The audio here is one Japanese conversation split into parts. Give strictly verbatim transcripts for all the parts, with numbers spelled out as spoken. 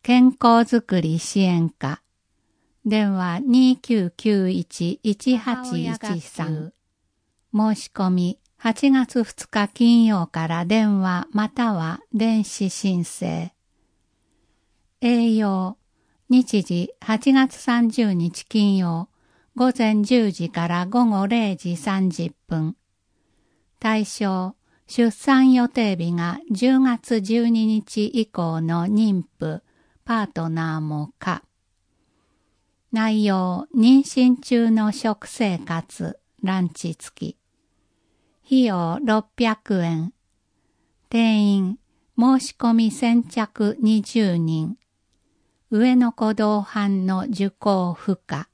健康づくり支援課。電話 にきゅうきゅういち いちはちいちさん。申し込みはちがつふつか金曜から電話または電子申請。営業、日時はちがつさんじゅうにち金曜、午前じゅうじから午後れいじさんじゅっぷん。対象、出産予定日がじゅうがつじゅうににち以降の妊婦、パートナーも可。内容、妊娠中の食生活、ランチ付き。費用ろっぴゃくえん。定員、申し込み先着にじゅうにん。上野古道販の受講不可。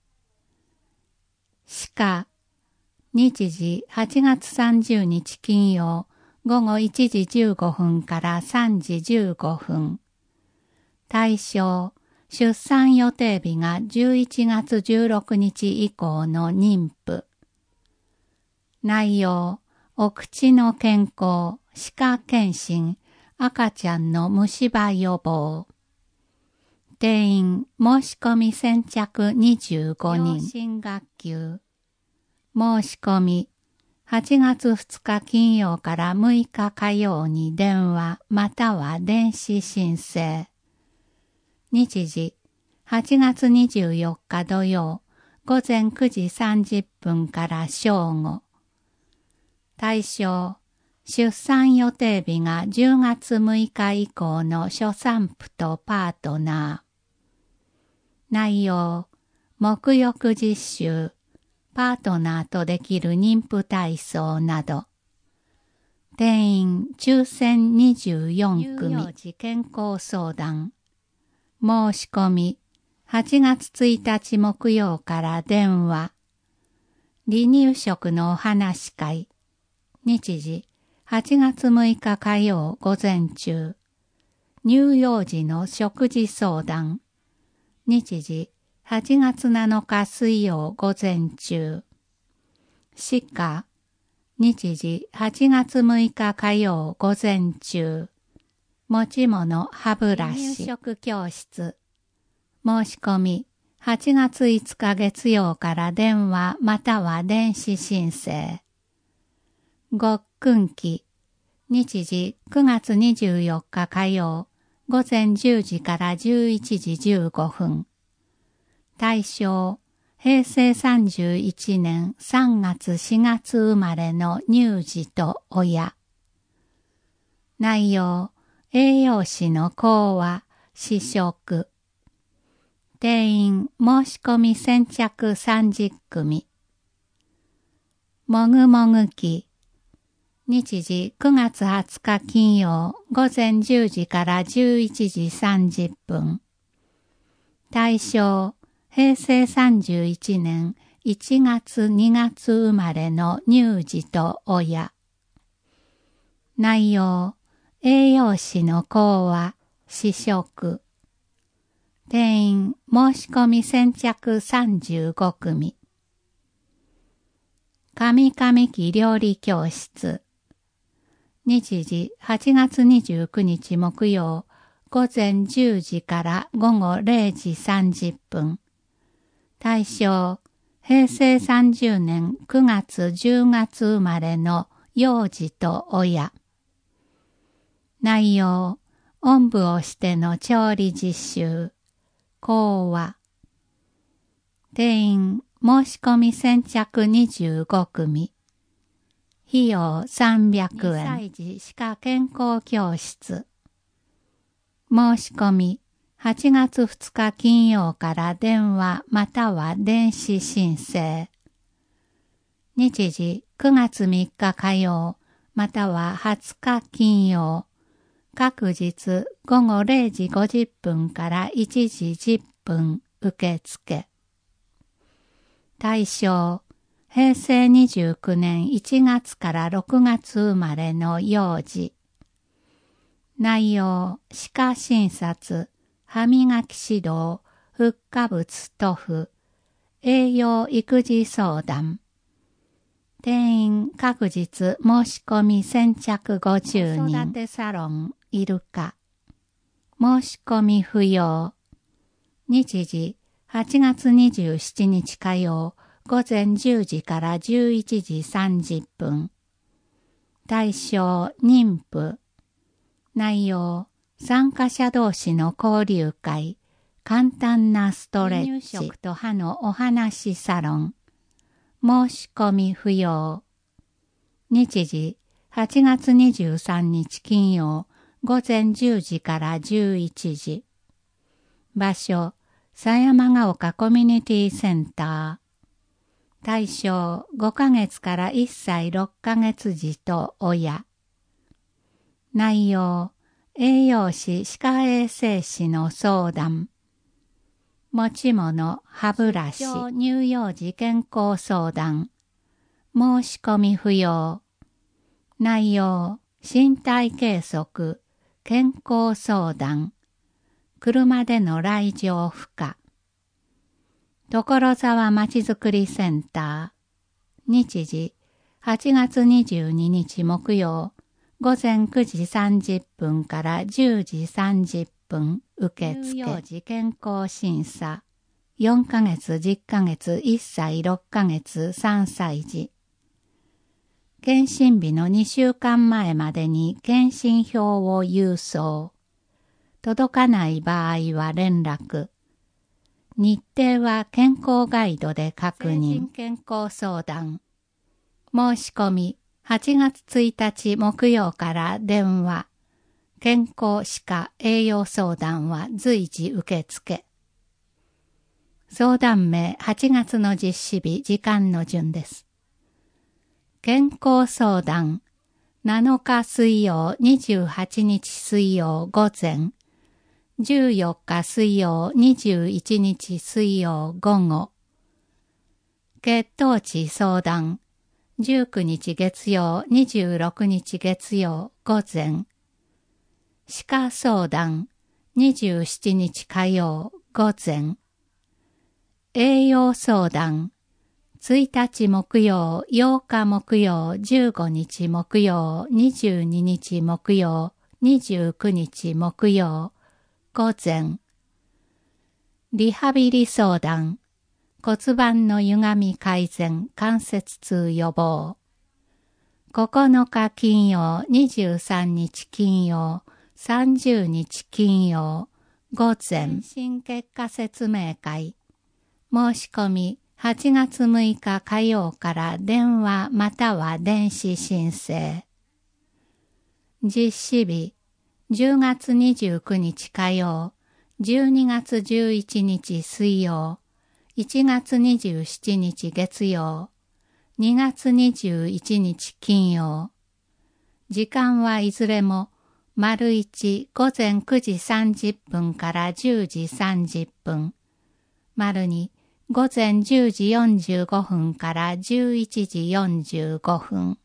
歯科、日時はちがつさんじゅうにち金曜、午後いちじじゅうごふんからさんじじゅうごふん。対象、出産予定日がじゅういちがつじゅうろくにち以降の妊婦。内容、お口の健康、歯科検診、赤ちゃんの虫歯予防。定員、申し込み先着にじゅうごにん。養親学級。申し込み、はちがつふつか金曜からむいか火曜に電話または電子申請。日時、はちがつにじゅうよっか土曜、午前くじさんじゅっぷんから正午。対象、出産予定日がじゅうがつむいか以降の初産婦とパートナー。内容、沐浴実習、パートナーとできる妊婦体操など。定員抽選にじゅうよんくみ。乳幼児健康相談。申し込み、はちがつついたち木曜から電話。離乳食のお話し会。日時、はちがつむいか火曜午前中。乳幼児の食事相談。日時、はちがつなのか水曜午前中。歯科。日時、はちがつむいか火曜午前中。持ち物歯ブラシ。入食教室。申し込み、はちがついつか月曜から電話または電子申請。ごっくん期。日時、くがつにじゅうよっか火曜、午前じゅうじからじゅういちじじゅうごふん。対象、へいせいさんじゅういちねんさんがつしがつ生まれの乳児と親。内容、栄養士の講話、試食。定員、申し込み先着さんじゅっくみ。もぐもぐ期。日時くがつはつか金曜、午前じゅうじからじゅういちじさんじゅっぷん。対象、へいせいさんじゅういちねんいちがつにがつ生まれの乳児と親。内容、栄養士の講話、試食。定員、申し込み先着さんじゅうごくみ。神々期料理教室。日時はちがつにじゅうくにち木曜、午前じゅうじから午後れいじさんじゅっぷん。対象、へいせいさんじゅうねんくがつじゅうがつ生まれの幼児と親。内容、おんぶをしての調理実習。講話。定員、申し込み先着にじゅうごくみ。費用さんびゃくえん。にさいじ歯科健康教室。申し込み、はちがつふつか金曜から電話または電子申請。日時くがつみっか火曜またははつか金曜。各日ごごれいじごじゅっぷんからいちじじゅっぷん受付。対象、へいせいにじゅうくねんいちがつからろくがつ生まれの幼児。内容、歯科診察、歯磨き指導、フッ化物塗布、栄養育児相談。定員各日申し込み先着ごじゅうにん。子育てサロンイルカ。 申し込み不要。日時、はちがつにじゅうしちにち火曜、午前じゅうじからじゅういちじさんじゅっぷん。対象、妊婦。内容、参加者同士の交流会、簡単なストレッチ、食と歯のお話サロン。申し込み不要。日時、はちがつにじゅうさんにち金曜、午前じゅうじからじゅういちじ。場所、狭山ヶ丘コミュニティセンター。対象、ごかげつからいっさいろっかげつ児と親。内容、栄養士、歯科衛生士の相談。持ち物、歯ブラシ、乳幼児健康相談。申し込み不要。内容、身体計測、健康相談。車での来場不可。所沢まちづくりセンター。日時、はちがつにじゅうににち木曜、午前くじさんじゅっぷんからじゅうじさんじゅっぷん受付。乳幼児健康審査。よんかげつ、じゅっかげつ、いっさいろっかげつ、さんさい児。検診日のにしゅうかんまえまでに検診票を郵送。届かない場合は連絡。日程は健康ガイドで確認。健康相談。申し込み、はちがつついたち木曜から電話。健康歯科栄養相談は随時受付。相談名はちがつの実施日、時間の順です。健康相談、なのか水曜、にじゅうはちにち水曜午前、じゅうよっか水曜、にじゅういちにち水曜午後。血糖値相談、じゅうくにち月曜、にじゅうろくにち月曜午前。歯科相談、にじゅうしちにち火曜午前。栄養相談、ついたち木曜、ようか木曜、じゅうごにち木曜、にじゅうににち木曜、にじゅうくにち木曜、午前。リハビリ相談、骨盤の歪み改善、関節痛予防。ここのか金曜、にじゅうさんにち金曜、さんじゅうにち金曜、午前。検診結果説明会。申し込み、はちがつむいか火曜から電話または電子申請。実施日、じゅうがつにじゅうくにち火曜、じゅうにがつじゅういちにち水曜、いちがつにじゅうしちにち月曜、にがつにじゅういちにち金曜。時間はいずれも、丸一午前くじさんじゅっぷんからじゅうじさんじゅっぷん。丸二午前じゅうじよんじゅうごふんからじゅういちじよんじゅうごふん。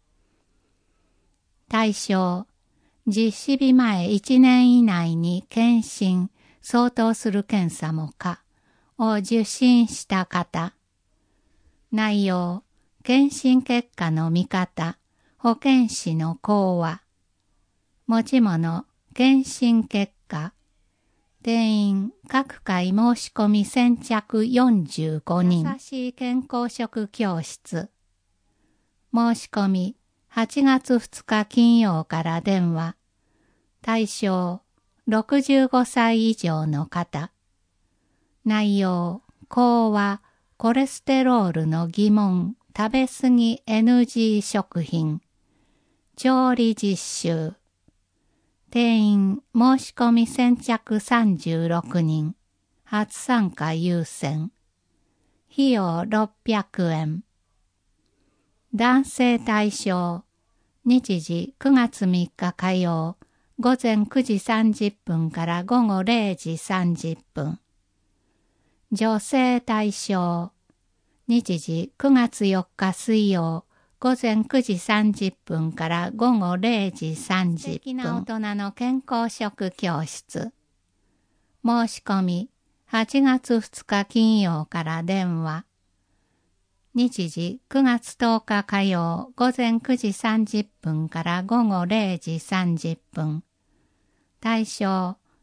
対象、実施日前いちねん以内に検診、相当する検査も可を受診した方。内容、検診結果の見方、保健師の講話。持ち物、検診結果。定員、各回申し込み先着よんじゅうごにん。優しい健康食教室。申し込み、はちがつふつか金曜から電話。対象、ろくじゅうごさい以上の方。内容、講話、コレステロールの疑問、食べ過ぎ エヌジー 食品。調理実習。定員、申し込み先着さんじゅうろくにん。初参加優先。費用ろっぴゃくえん。男性対象。日時くがつみっか火曜。午前くじさんじゅっぷんから午後れいじさんじゅっぷん。女性対象。日時くがつよっか水曜。午前くじさんじゅっぷんから午後れいじさんじゅっぷん。素敵な大人の健康食教室。申し込み、はちがつふつか金曜から電話。日時くがつとおか火曜、午前くじさんじゅっぷんから午後れいじさんじゅっぷん。対象、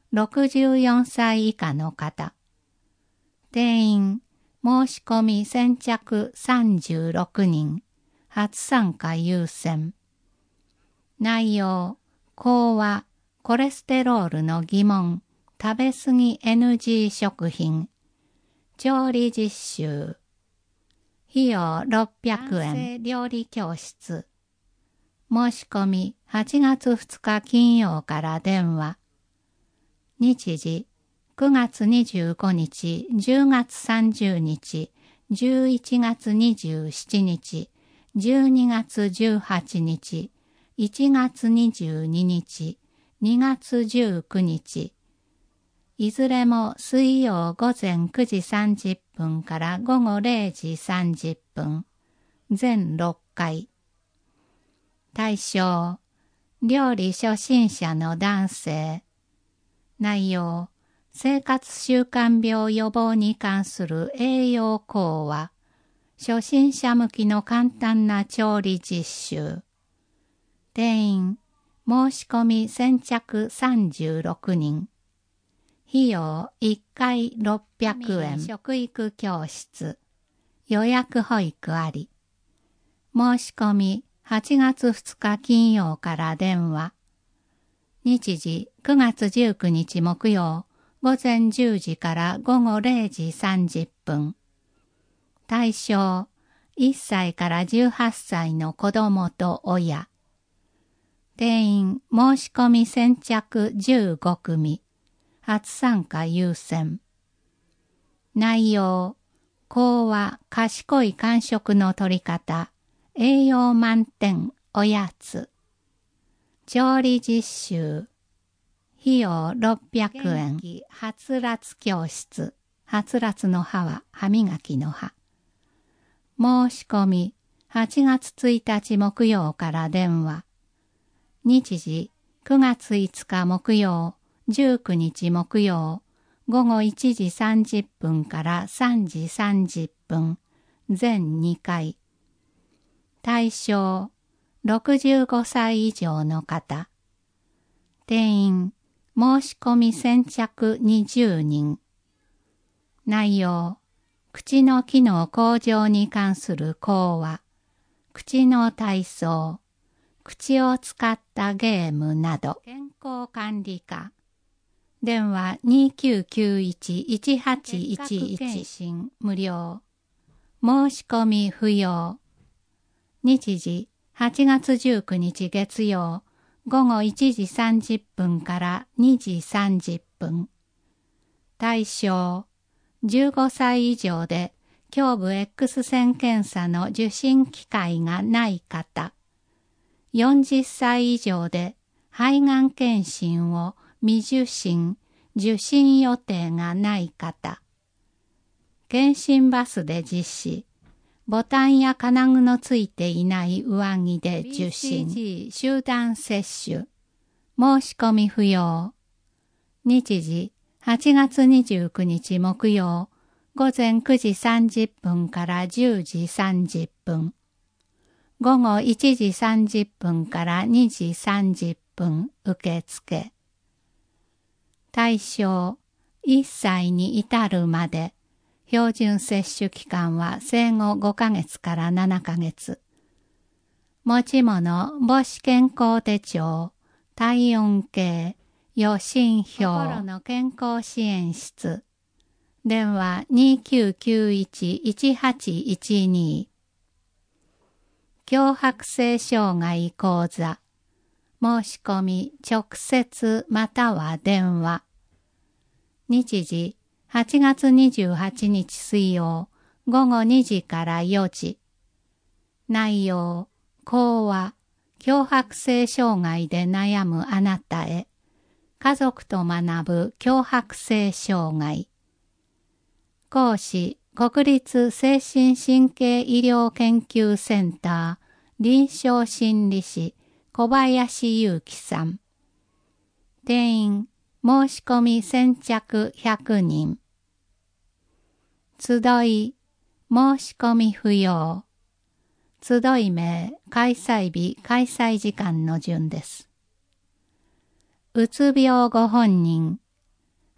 ろくじゅうよんさい以下の方。定員、申し込み先着さんじゅうろくにん、初参加優先。内容、講話、コレステロールの疑問、食べ過ぎ エヌジー 食品、調理実習。費用ろっぴゃくえん。男性料理教室。申し込みはちがつふつか金曜から電話。日時くがつにじゅうごにち、じゅうがつさんじゅうにち、じゅういちがつにじゅうしちにち、じゅうにがつじゅうはちにち、いちがつにじゅうににち、にがつじゅうくにち。いずれも水曜午前くじさんじゅっぷんから午後れいじさんじゅっぷん。全ろっかい。対象、料理初心者の男性。内容、生活習慣病予防に関する栄養講話。初心者向きの簡単な調理実習。定員、申し込み先着さんじゅうろくにん。費用いっかいろっぴゃくえん。食育教室。予約保育あり。申し込みはちがつふつか金曜から電話。日時くがつじゅうくにち木曜午前じゅうじから午後れいじさんじゅっぷん。対象いっさいからじゅうはっさいの子供と親。定員申し込み先着じゅうごくみ。初参加優先。内容、講話、賢い間食の取り方、栄養満点、おやつ。調理実習。費用ろっぴゃくえん。はつらつ教室。はつらつの歯は歯磨きの歯。申し込みはちがつついたち木曜から電話。日時くがついつか木曜、じゅうくにち木曜、午後いちじさんじゅっぷんからさんじさんじゅっぷん、全にかい。対象、ろくじゅうごさい以上の方。定員、申し込み先着にじゅうにん。内容、口の機能向上に関する講話、口の体操、口を使ったゲームなど。健康管理課。電話にきゅうきゅういち いちはちいちいち。検診無料。申し込み不要。日時はちがつじゅうくにち月曜午後いちじさんじゅっぷんからにじさんじゅっぷん。対象じゅうごさい以上で胸部 X 線検査の受診機会がない方。よんじゅっさい以上で肺がん検診を未受診、受診予定がない方。検診バスで実施。ボタンや金具のついていない上着で受診。ビーシージー 集団接種。申し込み不要。日時はちがつにじゅうくにち木曜午前くじさんじゅっぷんからじゅうじさんじゅっぷん。午後いちじさんじゅっぷんからにじさんじゅっぷん受付。対象いっさいに至るまで。標準接種期間は生後ごかげつからななかげつ。持ち物母子健康手帳、体温計、予診票。心の健康支援室。電話にきゅうきゅういち いちはちいちに。強迫性障害講座。申し込み直接または電話。日時はちがつにじゅうはちにち水曜午後にじからよじ。内容、講話、強迫性障害で悩むあなたへ。家族と学ぶ強迫性障害。講師、国立精神神経医療研究センター臨床心理士小林祐樹さん。定員、申し込み先着ひゃくにん。集い、申し込み不要。集い名、開催日、開催時間の順です。うつ病ご本人、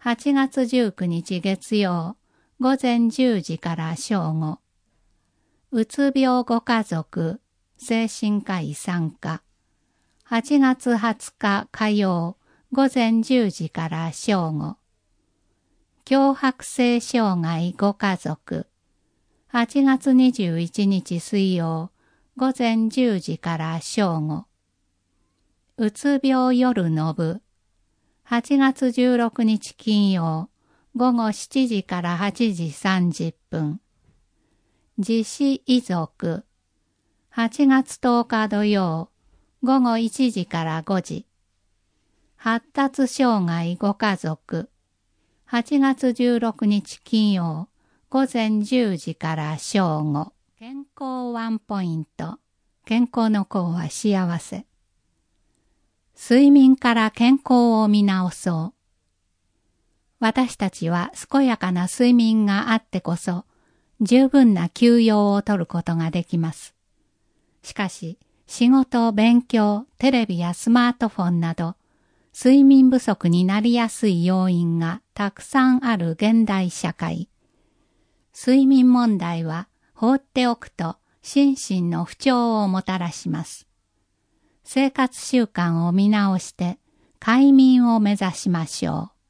はちがつじゅうくにち月曜、午前じゅうじから正午。うつ病ご家族、精神科医参加。はちがつはつか火曜、午前じゅうじから正午。強迫性障害ご家族。はちがつにじゅういちにち水曜、午前じゅうじから正午。うつ病夜の部。はちがつじゅうろくにち金曜、午後しちじからはちじさんじゅっぷん。自死遺族。はちがつとおか土曜、午後いちじからごじ。発達障害ご家族。はちがつじゅうろくにち金曜、午前じゅうじから正午。健康ワンポイント。健康の功は幸せ。睡眠から健康を見直そう。私たちは健やかな睡眠があってこそ、十分な休養をとることができます。しかし、仕事、勉強、テレビやスマートフォンなど、睡眠不足になりやすい要因がたくさんある現代社会。睡眠問題は放っておくと心身の不調をもたらします。生活習慣を見直して快眠を目指しましょう。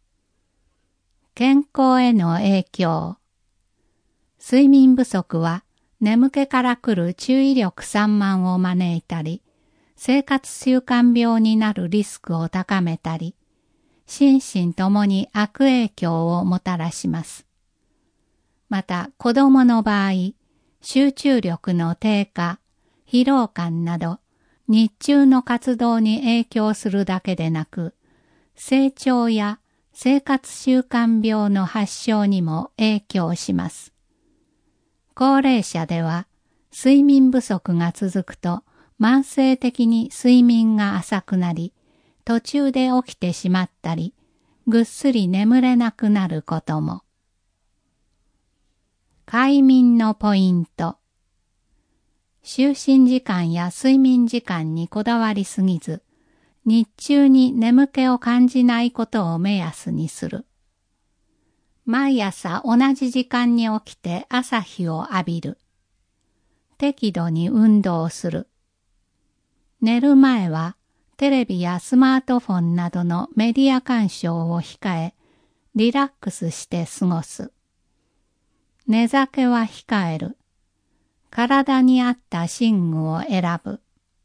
健康への影響。睡眠不足は眠気から来る注意力散漫を招いたり、生活習慣病になるリスクを高めたり、心身ともに悪影響をもたらします。また子供の場合、集中力の低下、疲労感など、日中の活動に影響するだけでなく、成長や生活習慣病の発症にも影響します。高齢者では睡眠不足が続くと慢性的に睡眠が浅くなり、途中で起きてしまったり、ぐっすり眠れなくなることも。快眠のポイント。就寝時間や睡眠時間にこだわりすぎず、日中に眠気を感じないことを目安にする。毎朝同じ時間に起きて朝日を浴びる。適度に運動する。寝る前はテレビやスマートフォンなどのメディア鑑賞を控え、リラックスして過ごす。寝酒は控える。体に合った寝具を選ぶ。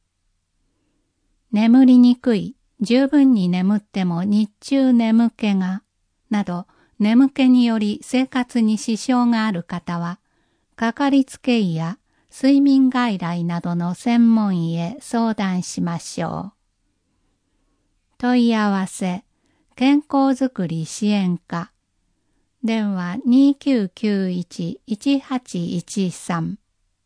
眠りにくい、十分に眠っても日中眠気が、など眠気により生活に支障がある方は、かかりつけ医や睡眠外来などの専門医へ相談しましょう。問い合わせ、健康づくり支援課。電話 にきゅうきゅういち いちはちいちさん。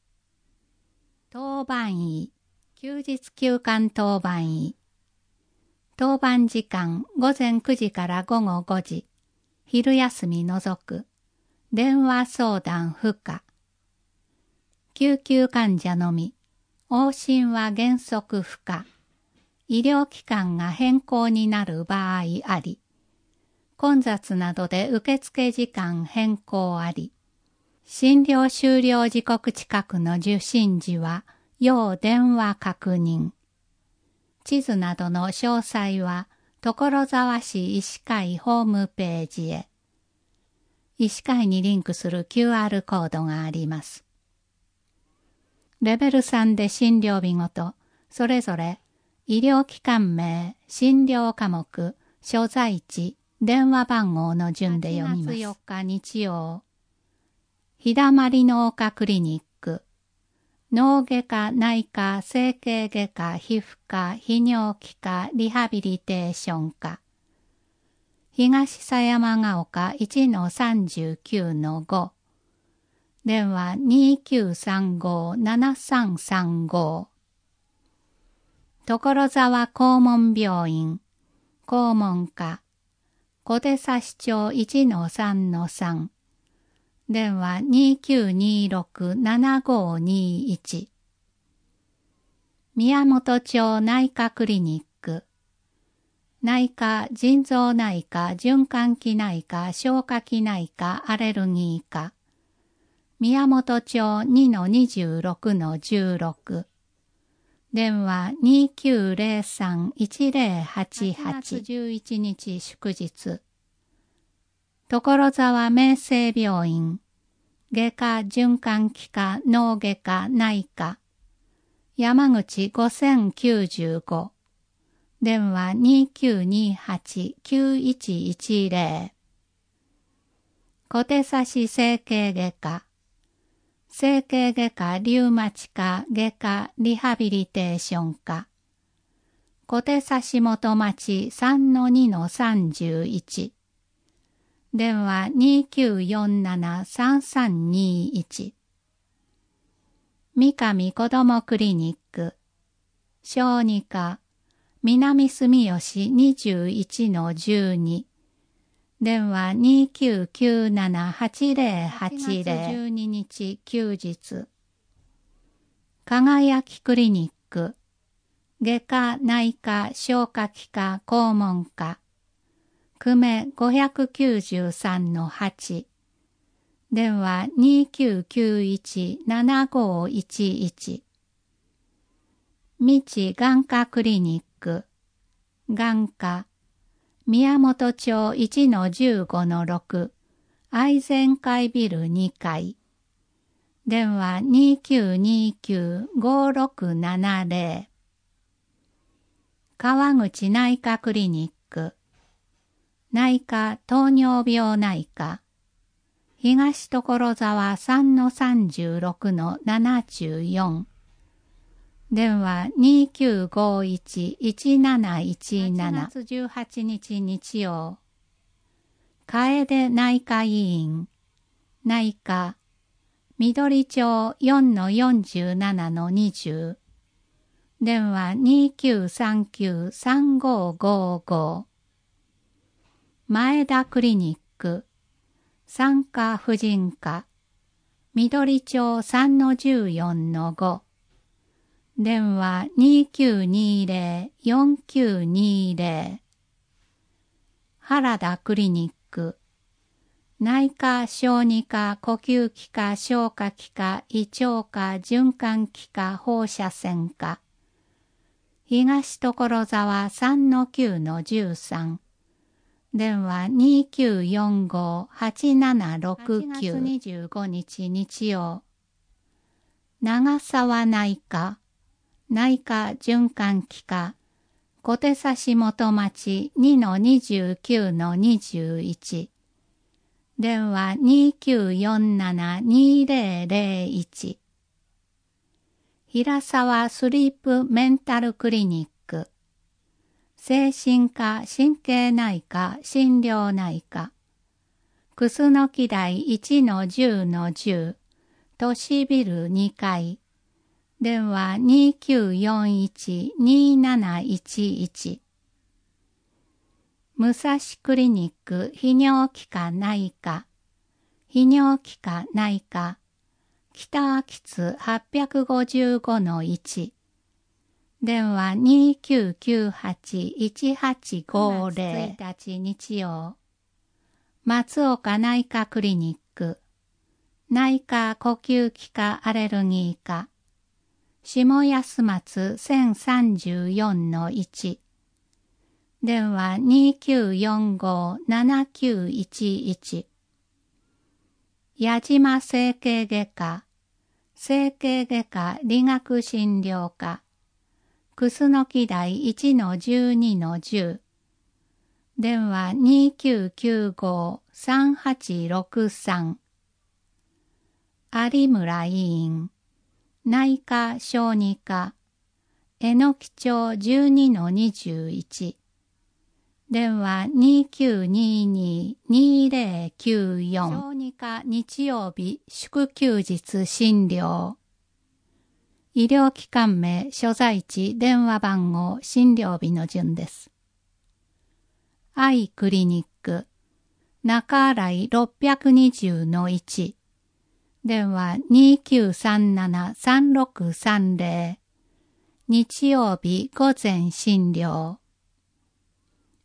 当番医、休日休館当番医。当番時間午前くじから午後ごじ。昼休み除く。電話相談不可。救急患者のみ。往診は原則不可。医療機関が変更になる場合あり。混雑などで受付時間変更あり。診療終了時刻近くの受診時は要電話確認。地図などの詳細は所沢市医師会ホームページへ。医師会にリンクする キューアール コードがあります。レベルさんで診療日ごと、それぞれ医療機関名、診療科目、所在地、電話番号の順で読みます。はちがつよっか日曜、日だまりの丘クリニック、脳外科、内科、整形外科、皮膚科、泌尿器科、リハビリテーション科、東狭山ヶ丘 いちのさんじゅうきゅうのご、電話 にきゅうさんご ななさんさんご。所沢肛門病院、肛門科、小手指町 いちのさんのさん、電話 にきゅうにろく ななごにいち。宮本町内科クリニック、 内科、腎臓内科、循環器内科、消化器内科、アレルギー科。宮本町 にのにじゅうろくのじゅうろく。電話 にきゅうゼロさん いちゼロはちはち。はちがつじゅういちにち祝日。所沢明生病院。外科、循環器科、脳外科、内科。山口ごせんきゅうじゅうご。電話 にきゅうにはち きゅういちいちゼロ。小手差し整形外科。整形外科、リウマチ科、外科、リハビリテーション科。小手差し元町 さんのにのさんじゅういち。電話 にきゅうよんなな さんさんにいち。三上子どもクリニック。小児科。南住吉 にじゅういちのじゅうに。電話 にきゅうきゅうなな はちゼロはちゼロ。はちがつじゅうににち休日。輝きクリニック。外科、内科、消化器科、肛門科。久米ごひゃくきゅうじゅうさんのはち。電話 にきゅうきゅういち ななごいちいち。道眼科クリニック。眼科。宮本町 いちのじゅうごのろく。愛全会ビルにかい。電話 にきゅうにきゅう ごろくななゼロ。川口内科クリニック。内科糖尿病内科。東所沢 さんのさんじゅうろくのななじゅうよん。電話 にきゅうごいち いちなないちなな。はちがつじゅうはちにち日曜。楓内科医院。内科。緑町 よんのよんじゅうななのにじゅう。電話 にきゅうさんきゅう さんごごご。前田クリニック。産科婦人科。緑町 さんのじゅうよんのご。電話 にきゅうにゼロ よんきゅうにゼロ。原田クリニック。内科、小児科、呼吸器科、消化器科、胃腸科、循環器科、放射線科。東所沢 さんのきゅうのじゅうさん。電話 にきゅうよんご はちななろくきゅう。はちがつにじゅうごにち日曜。長沢内科。内科循環器科。小手差し元町 にのにじゅうきゅうのにじゅういち。電話 にきゅうよんなな にゼロゼロいち。平沢スリープメンタルクリニック。精神科、神経内科、心療内科。楠木台 いちのじゅうのじゅう。都市ビルにかい。電話 にきゅうよんいち になないちいち。武蔵クリニック泌尿器科内科。泌尿器科内科。北秋津 はっぴゃくごじゅうごのいち。電話 にきゅうきゅうはち いちはちごゼロ。ついたち日曜。松岡内科クリニック。内科呼吸器科アレルギー科。下安松 せんさんじゅうよんのいち。電話 にきゅうよんご ななきゅういちいち。矢島整形外科。整形外科理学診療科。楠木台 いちのじゅうにのじゅう。電話 にきゅうきゅうご さんはちろくさん。有村医院。内科小児科。えのき町 じゅうにのにじゅういち。電話 にきゅうにに にゼロきゅうよん。小児科日曜日祝休日診療。医療機関名、所在地、電話番号、診療日の順です。アイクリニック。中新井ろっぴゃくにじゅうのいち。電話 にきゅうさんなな さんろくさんゼロ。日曜日午前診療。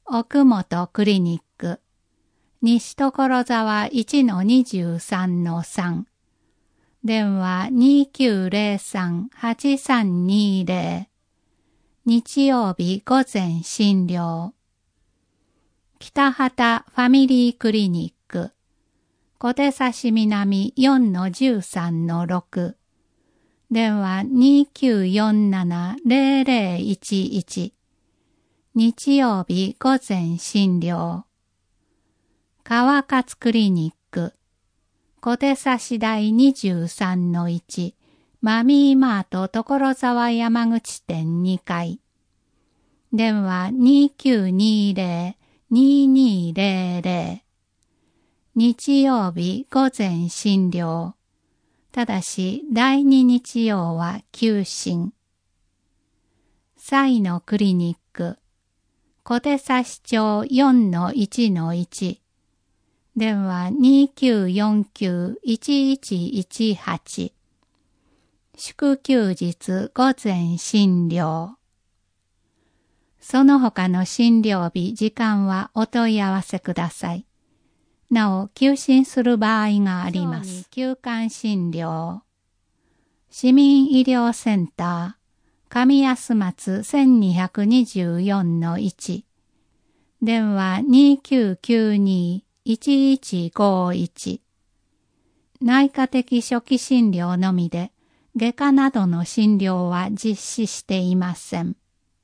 奥本クリニック、西所沢 いちのにじゅうさんのさん、電話 にきゅうゼロさん はちさんにゼロ、日曜日午前診療。北畑ファミリークリニック、小手指南 よんのじゅうさんのろく、電話 にきゅうよんなな ゼロゼロいちいち、日曜日午前診療。川勝クリニック、小手指台 にじゅうさんのいち、マミーマート所沢山口店にかい。電話 にきゅうにゼロ ににゼロゼロ。日曜日午前診療。ただし第二日曜は休診。サイのクリニック、小手指町 よんのいちのいち。電話 にきゅうよんきゅう いちいちいちはち。祝休日午前診療。その他の診療日、時間はお問い合わせください。なお、休診する場合があります。休館診療。市民医療センター、上安松 せんにひゃくにじゅうよんのいち。電話 にきゅうきゅうに いちいちごいち。内科的初期診療のみで、外科などの診療は実施していません。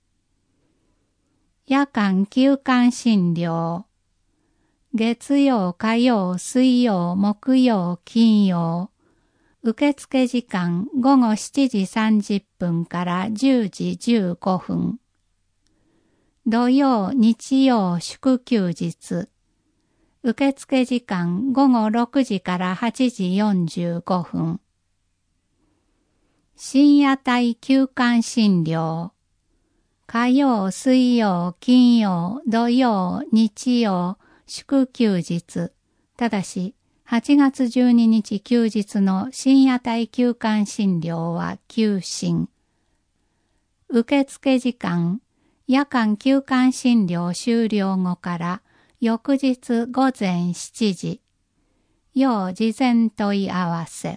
夜間休館診療。月曜、火曜、水曜、木曜、金曜。受付時間午後しちじさんじゅっぷんからじゅうじじゅうごふん。土曜、日曜、祝休日。受付時間午後ろくじからはちじよんじゅうごふん。深夜帯休館診療。火曜、水曜、金曜、土曜、日曜、祝休日。ただし、はちがつじゅうににち休日の深夜帯休館診療は休診。受付時間、夜間休館診療終了後から翌日午前しちじ。要事前問い合わせ。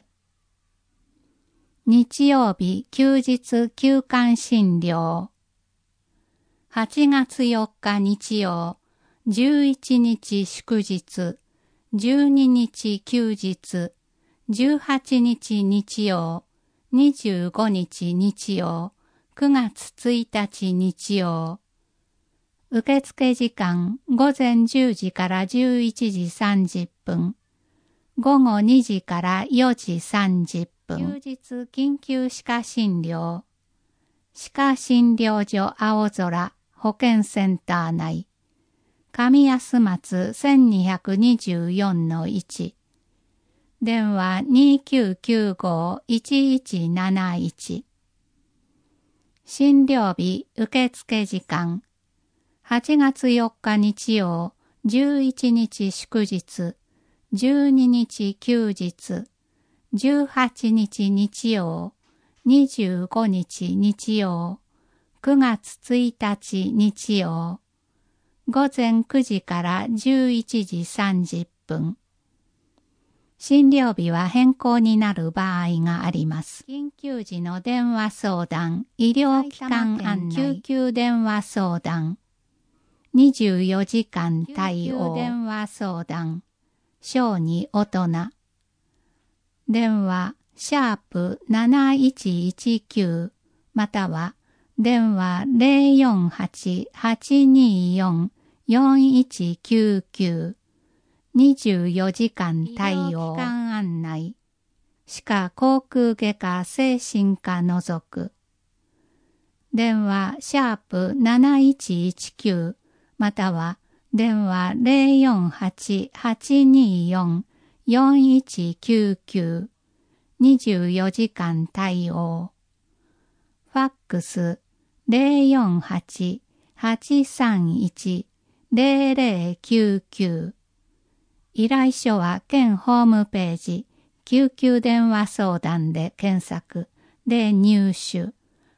日曜日休日休館診療。はちがつよっか日曜、じゅういちにち祝日、じゅうににち休日、じゅうはちにち日曜、にじゅうごにち日曜、くがつついたち日曜。受付時間午前じゅうじからじゅういちじさんじゅっぷん、午後にじからよじさんじゅっぷん。休日緊急歯科診療。歯科診療所青空保健センター内。上安松 せんにひゃくにじゅうよんのいち。電話 にきゅうきゅうご いちいちなないち。診療日受付時間。はちがつよっか日曜、じゅういちにち祝日、じゅうににち休日、じゅうはちにち日曜、にじゅうごにち日曜、くがつついたち日曜。午前くじからじゅういちじさんじゅっぷん。診療日は変更になる場合があります。緊急時の電話相談、医療機関案内、救急電話相談、にじゅうよじかん対応、救急電話相談、小児大人。電話、シャープなないちいちきゅう、または、電話 ゼロよんはち はちによん よんいちきゅうきゅう、にじゅうよじかん対応、医療機関案内、歯科口腔外科精神科除く。電話、シャープなないちいちきゅう、または、電話 ゼロよんはち はちによん よんいちきゅうきゅう、にじゅうよじかん対応。ファックスゼロよんはち はちさんいち ゼロゼロきゅうきゅう。依頼書は県ホームページ、救急電話相談で検索で入手、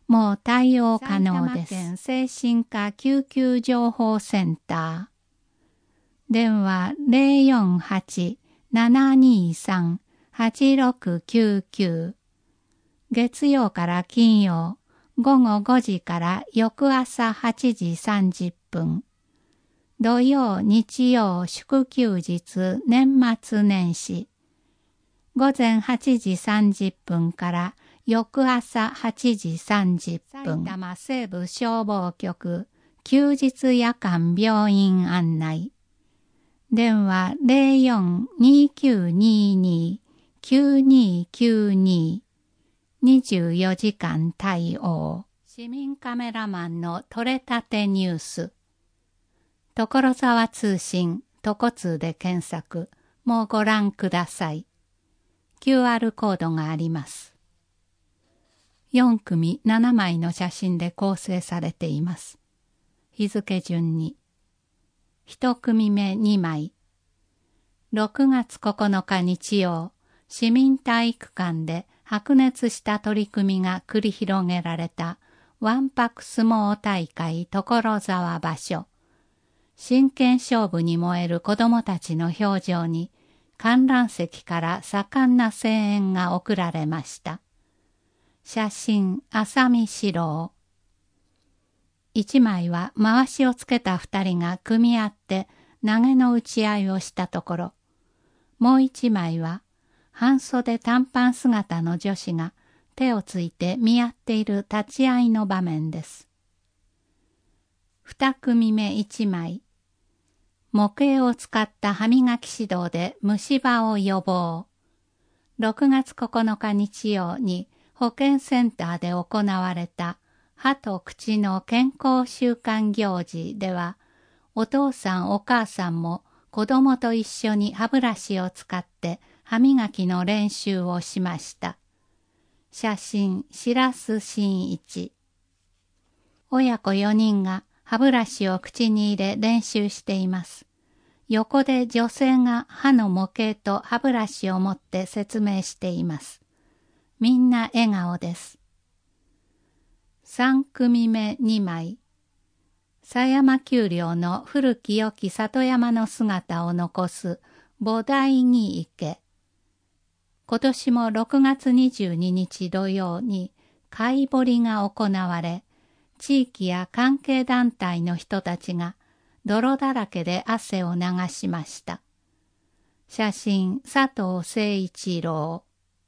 もう対応可能です。埼玉県精神科救急情報センター。電話 ゼロよんはち ななにさん はちろくきゅうきゅう。月曜から金曜、午後ごじから翌朝はちじさんじゅっぷん。土曜、日曜、祝休日、年末年始。午前はちじさんじゅっぷんから翌朝はちじさんじゅっぷん。埼玉西部消防局休日夜間病院案内。電話 ゼロよん にきゅうにに きゅうにきゅうに。にじゅうよじかん対応。市民カメラマンの撮れたてニュース。所沢通信、トコ通で検索。もうご覧ください。キューアール コードがあります。よんくみななまいの写真で構成されています。日付順に。いち組目にまい。ろくがつここのか日曜、市民体育館で白熱した取り組みが繰り広げられたわんぱく相撲大会所沢場所。真剣勝負に燃える子供たちの表情に観覧席から盛んな声援が送られました。写真、浅見四郎。一枚は回しをつけた二人が組み合って投げの打ち合いをしたところ、もう一枚は半袖短パン姿の女子が手をついて見合っている立ち合いの場面です。二組目一枚。模型を使った歯磨き指導で虫歯を予防。ろくがつここのか日曜に保健センターで行われた歯と口の健康習慣行事では、お父さんお母さんも子供と一緒に歯ブラシを使って歯磨きの練習をしました。写真、白洲真一。親子よにんが歯ブラシを口に入れ練習しています。横で女性が歯の模型と歯ブラシを持って説明しています。みんな笑顔です。さん組目にまい。狭山丘陵の古き良き里山の姿を残す菩提木池。今年もろくがつにじゅうににち土曜に貝掘りが行われ、地域や関係団体の人たちが泥だらけで汗を流しました。写真、佐藤誠一郎。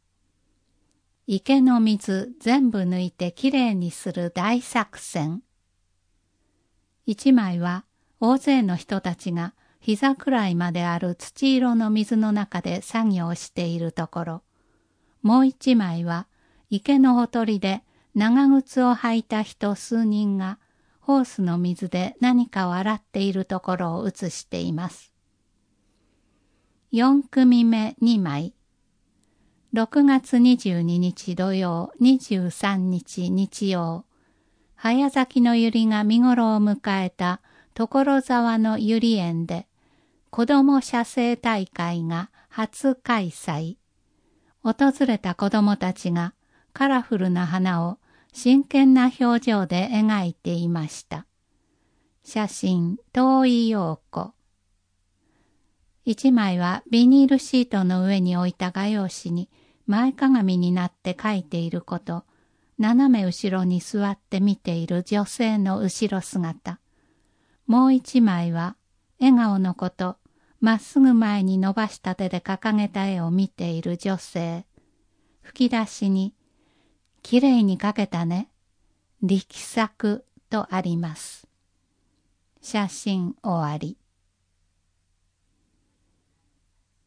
池の水全部抜いてきれいにする大作戦。一枚は大勢の人たちが膝くらいまである土色の水の中で作業しているところ、もう一枚は池のほとりで長靴を履いた人数人がホースの水で何かを洗っているところを写しています。よん組目にまい。ろくがつにじゅうににち土曜、にじゅうさんにち日曜、早咲きの百合が見頃を迎えた所沢の百合園で、子ども写生大会が初開催。訪れた子どもたちがカラフルな花を真剣な表情で描いていました。写真、遠井陽子。一枚はビニールシートの上に置いた画用紙に前かがみになって描いていること、斜め後ろに座って見ている女性の後ろ姿。もう一枚は笑顔のこと、まっすぐ前に伸ばした手で掲げた絵を見ている女性。吹き出しに、きれいに描けたね。力作とあります。写真終わり。